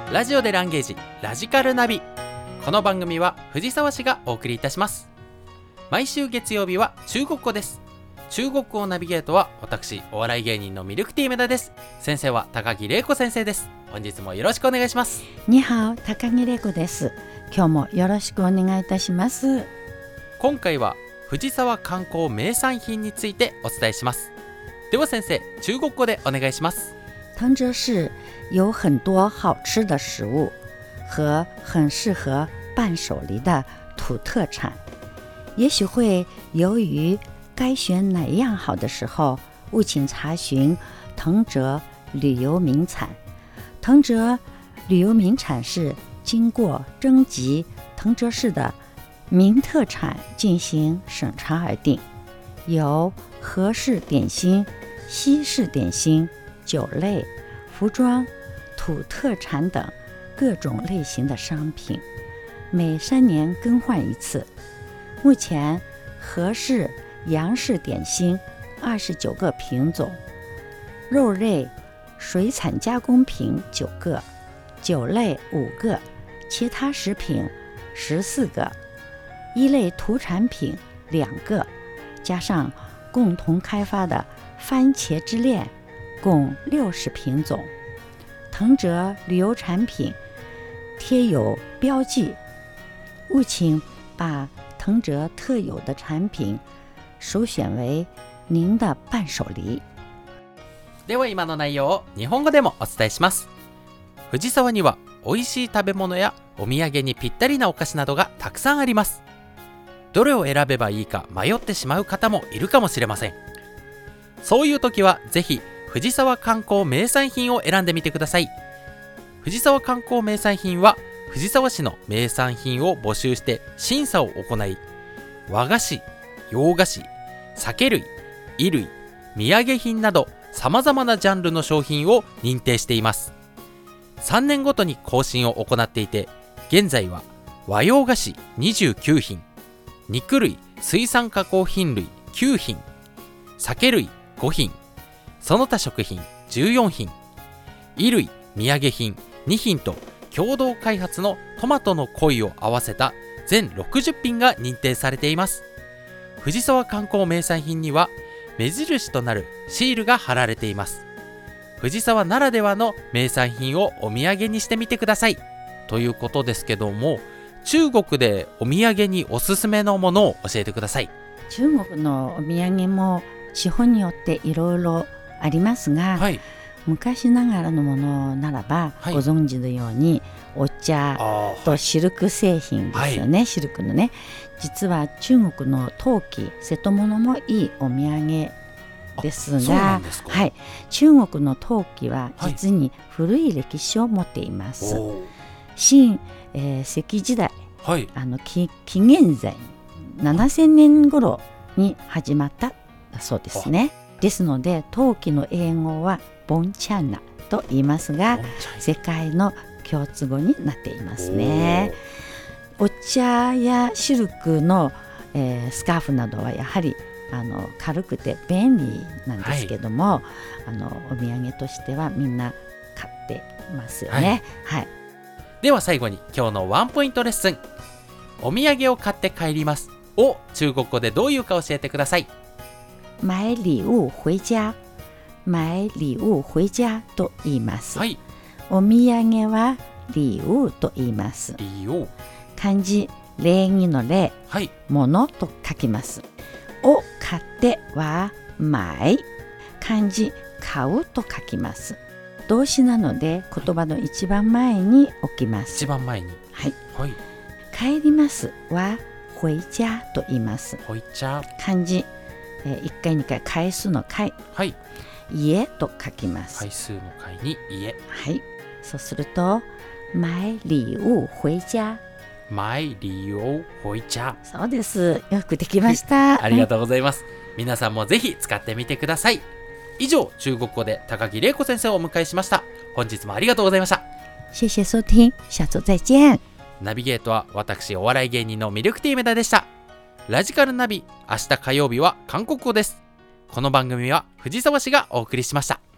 ラジオでランゲージラジカルナビ。この番組は藤沢市がお送りいたします。毎週月曜日は中国語です。中国語ナビゲートは私お笑い芸人のミルクティーメダです。先生は高木玲子先生です。本日もよろしくお願いします。 にはお、高木玲子です。今日もよろしくお願いいたします。 今回は藤沢観光名産品についてお伝えします。では先生、中国語でお願いします。 藤沢市有很多好吃的食物和很适合伴手礼的土特产，也许会由于该选哪样好的时候，务请查询藤泽旅游名产。藤泽旅游名产是经过征集藤泽市的名特产进行审查而定，有和式点心、西式点心、酒类、服装、土特产等各种类型的商品，每3年更换一次。目前和式、洋式点心29个品种，肉类、水产加工品9个，酒类5个，其他食品14个，一类土产品2个，加上共同开发的番茄之恋，共60品种。藤泽旅游产品贴有标记，务请把藤泽特有的产品首選為您的伴手禮。 では今の内容を日本語でもお伝えします。藤沢には美味しい食べ物やお土産にぴったりなお菓子などがたくさんあります。どれを選べばいいか迷ってしまう方もいるかもしれません。そういう時はぜひ藤沢観光名産品を選んでみてください。藤沢観光名産品は藤沢市の名産品を募集して審査を行い、和菓子、洋菓子、酒類、衣類、土産品など様々なジャンルの商品を認定しています。3年ごとに更新を行っていて、現在は和洋菓子29品、肉類・水産加工品類9品、酒類5品、その他食品14品、衣類・土産品2品と共同開発のトマトの恋を合わせた全60品が認定されています。藤沢観光名産品には目印となるシールが貼られています。藤沢ならではの名産品をお土産にしてみてくださいということですけども、中国でお土産におすすめのものを教えてください。 中国のお土産も地方によっていろいろありますが、はい、昔ながらのものならば、はい、ご存知のようにお茶とシルク製品ですよね、はい、シルクのね。実は中国の陶器、瀬戸物もいいお土産ですが、はい、中国の陶器は実に古い歴史を持っています。はい、新、石器時代、はい、紀元前7000年頃に始まったそうですね。ですので陶器の英語はボンチャンナと言いますが、世界の共通語になっていますね。お茶やシルクの、スカーフなどはやはり軽くて便利なんですけども、はい、お土産としてはみんな買ってますよね。はいはい、 では最後に今日のワンポイントレッスン。お土産を買って帰りますを中国語でどういうか教えてください。 買礼物回家、買礼物回家と言います。はい、お土産は礼物と言います。礼物、漢字礼儀の礼、はい、物と書きます。を買っては買い、漢字買うと書きます。動詞なので言葉の一番前に置きます。 一番前に、 はい、 はい、 帰りますは回家と言います。 回家、 漢字、1回2回回数の回、 はい、 家と書きます。 回数の回に家、 はい、そうすると買礼物回家、 買礼物回家。 そうです。よくできました。 ありがとうございます。皆さんもぜひ使ってみてください。以上、中国語で高木玲子先生をお迎えしました。本日もありがとうございました。 謝謝收聽。下次再見。 ナビゲートは私お笑い芸人のミルクティーメダでした。ラジカルナビ、明日火曜日は韓国語です。この番組は藤沢市がお送りしました。